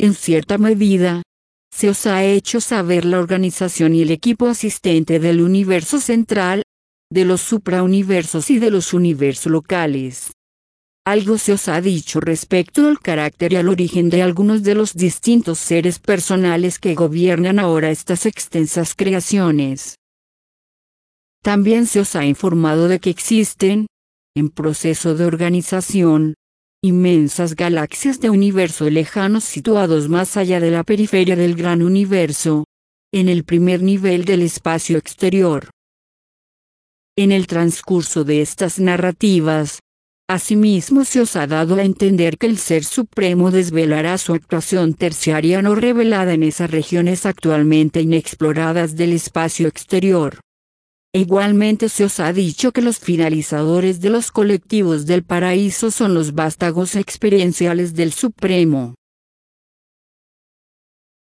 En cierta medida, se os ha hecho saber la organización y el equipo asistente del universo central, de los suprauniversos y de los universos locales. Algo se os ha dicho respecto al carácter y al origen de algunos de los distintos seres personales que gobiernan ahora estas extensas creaciones. También se os ha informado de que existen, en proceso de organización, inmensas galaxias de universos lejanos situados más allá de la periferia del gran universo, en el primer nivel del espacio exterior. En el transcurso de estas narrativas, asimismo se os ha dado a entender que el Ser Supremo desvelará su actuación terciaria no revelada en esas regiones actualmente inexploradas del espacio exterior. Igualmente se os ha dicho que los finalizadores de los colectivos del paraíso son los vástagos experienciales del Supremo.